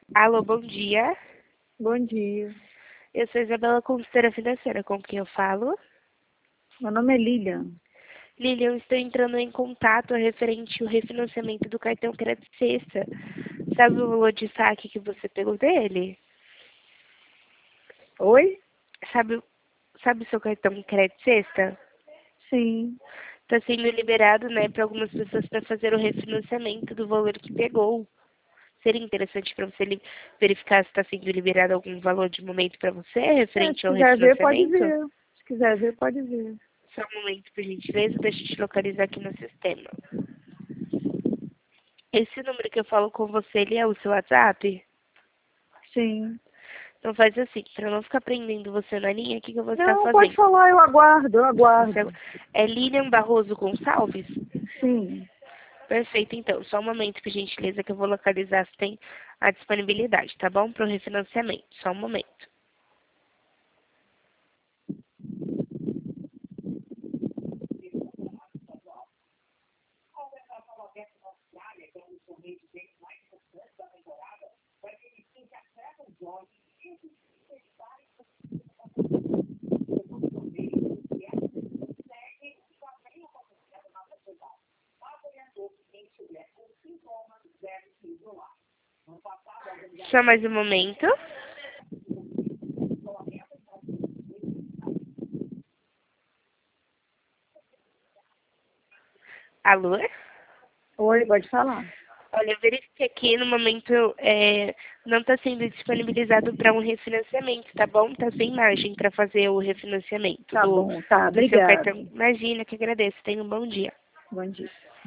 Alô, bom dia. Bom dia. Eu sou Isabela, consultora financeira, com quem eu falo. Meu nome é Lilian. Lilian, eu estou entrando em contato referente ao refinanciamento do cartão Crédito Sexta. Sabe o valor de saque que você pegou dele? Oi? Sabe, sabe o seu cartão Crédito Sexta? Sim. Está sendo liberado, né, para algumas pessoas para fazer o refinanciamento do valor que pegou. Seria interessante para você verificar se está sendo liberado algum valor de momento para você, Se referente ao quiser ver, pode refinanciamento? ver. Se quiser ver, pode ver. Só um momento, por gentileza, deixa eu te localizar aqui no sistema. Esse número que eu falo com você, ele é o seu WhatsApp? Sim. Então faz assim, para não ficar prendendo você na linha, o que eu vou estar Não, pode fazendo? falar, eu aguardo, eu Você aguardo. é Lilian Barroso Gonçalves? Sim. Perfeito, então. Só um momento, por gentileza, que eu vou localizar se tem a disponibilidade, tá bom? Para o refinanciamento. Só um momento. Só mais um momento. Alô? Oi, pode falar. Olha, eu verifiquei aqui, no momento não está sendo disponibilizado para um refinanciamento, tá bom? Está sem margem para fazer o refinanciamento Tá do, bom, tá, do seu obrigado. cartão. Imagina, que agradeço. Tenha um bom dia. Bom dia.